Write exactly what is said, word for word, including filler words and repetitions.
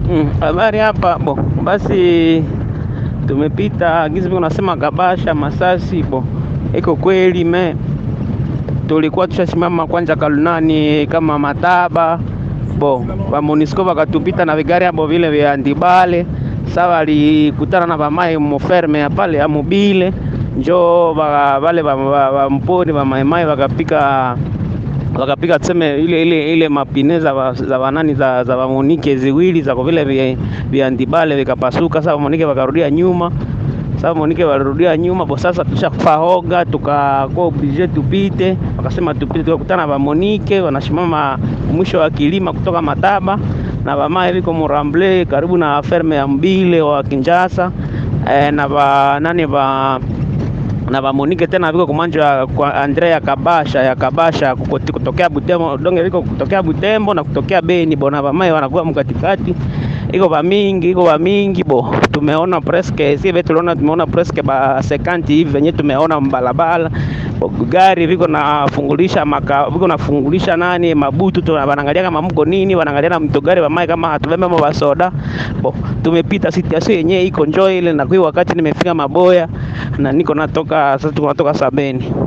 Mm, habari hapa bo. Basi tumepita gizi vile unasema Kabasha Masasi bo. Iko kweli me tulikuwa tushasimama kwanza Kalunani kama Mataba bo. Ba Monisco bakatupita na vigari hapo vile vya Ndibale. Sawa alikutana na bamai moferme ya pale ya mobile. Njoo ba wale ba, ba, ba mponi ba maimai wakapika wakapika tuseme ile ile ile mapineza za banani za za Monike ziwili za vile vya vya Ndibale vikapasuka. Sasa Monike wakarudia nyuma. Sasa Monike walirudia nyuma bo. Sasa tushakufahoga tukakuwa oblige tupite, wakasema tupite, tukakutana ba Monike wanashimama mwisho wa kilima kutoka Mataba na bama hivi kwa Muramble karibu na ferme ya Mbile wa Kinjasa e, na ba nani ba na ba Monike tena viko kumanja kwa Andrea Kabasha ya Kabasha kutokea Butembo donge viko kutokea Butembo na kutokea Beni bona bamai wanakuwa mkatikati. Iko ba mingi iko ba mingi bo. Tumeona presque si vetu tunaona tumeona presque ba cinquante hivi venye tumeona mbalabala gari viko nafungulisha maka viko nafungulisha nani mabutu tu wanaangalia kama mko nini, wanaangalia na mtogari wa mai kama hatubebe mambo soda bo. Tumepita situation yenyewe iko njoo ile, na kwa wakati nimefika Maboya na niko natoka sasa tunatoka Sabeni.